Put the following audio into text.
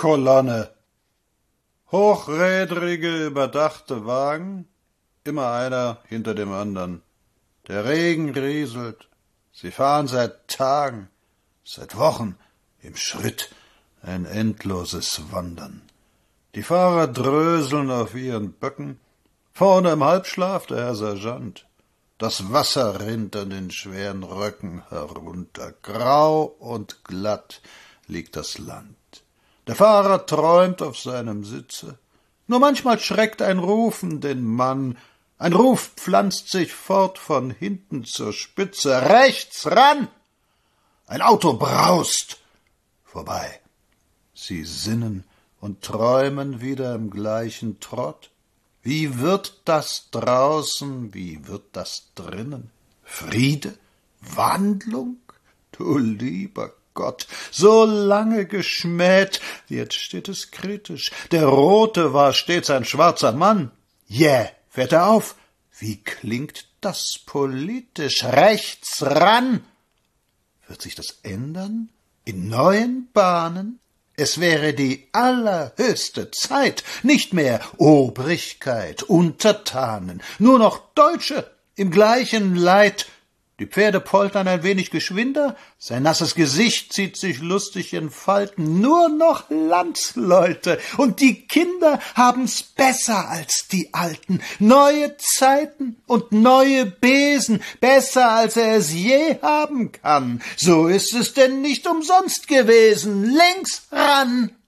Zugkolonne. Hochrädrige, überdachte Wagen, immer einer hinter dem anderen. Der Regen rieselt. Sie fahren seit Tagen, seit Wochen im Schritt, ein endloses Wandern. Die Fahrer dröseln auf ihren Böcken, vorne im Halbschlaf der Herr Sergeant. Das Wasser rinnt an den schweren Röcken herunter. Grau und glatt liegt das Land. Der Fahrer träumt auf seinem Sitze. Nur manchmal schreckt ein Rufen den Mann. Ein Ruf pflanzt sich fort von hinten zur Spitze. Rechts ran! Ein Auto braust vorbei. Sie sinnen und träumen wieder im gleichen Trott. Wie wird das draußen, wie wird das drinnen? Friede? Wandlung? Du lieber Gott, so lange geschmäht, jetzt steht es kritisch. Der Rote war stets ein schwarzer Mann. Fährt er auf. Wie klingt das politisch? Rechts ran! Wird sich das ändern? In neuen Bahnen? Es wäre die allerhöchste Zeit, nicht mehr Obrigkeit, Untertanen, nur noch Deutsche im gleichen Leid. Die Pferde poltern ein wenig geschwinder, sein nasses Gesicht zieht sich lustig in Falten, nur noch Landsleute, und die Kinder haben's besser als die Alten. Neue Zeiten und neue Besen, besser als er es je haben kann. So ist es denn nicht umsonst gewesen. Links ran!